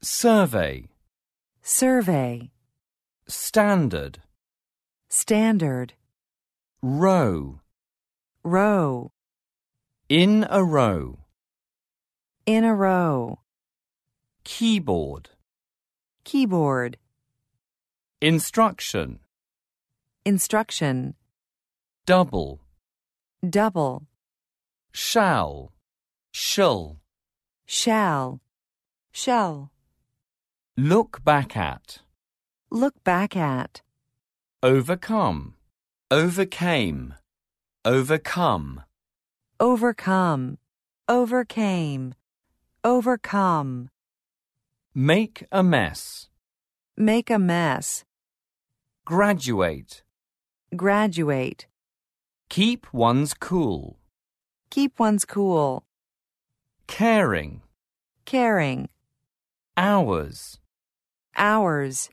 survey, survey, standard, standard, row, row, in a row, in a row, keyboard, keyboard, instruction, instruction, double, double, shall, shall, shall, shall, look back at, look back at, overcome, overcame, overcome, overcome, overcame, overcome, make a mess, make a mess, graduate, graduate, keep one's cool, keep one's cool, caring, caring, hours, hours,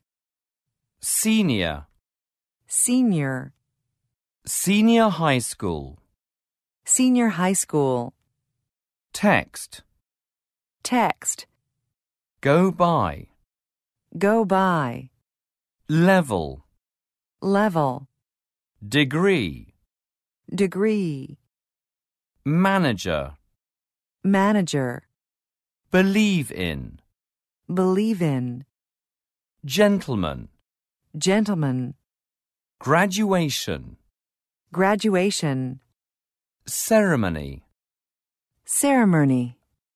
senior, senior, senior high school, senior high school, text, text, go by, go by, level, level, degree, degree, manager, manager, believe in, believe in, gentleman, gentleman, graduation, graduation, ceremony, ceremony,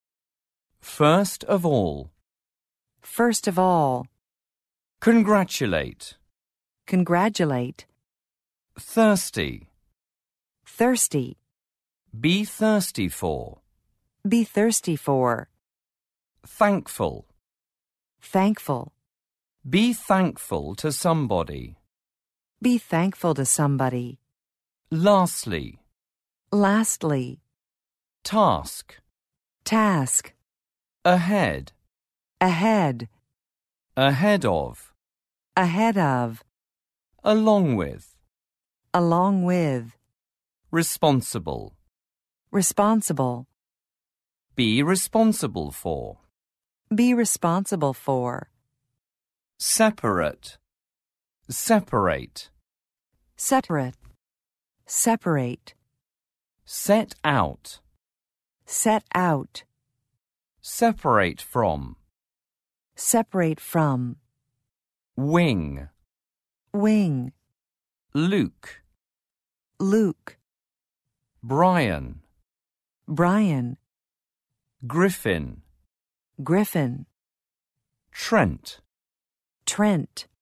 first of all, first of all, congratulate, congratulate, thirsty, thirsty, be thirsty for, be thirsty for, thankful, thankful, be thankful to somebody, be thankful to somebody, lastly, lastly, task, task, ahead, ahead, ahead of, ahead of, along with, along with, responsible, responsible, be responsible for, be responsible for, separate, separate, separate, separate, set out, set out, separate from, separate from, wing, wing, Luke, Luke, Brian, Brian, Griffin, Griffin, Trent. Trent.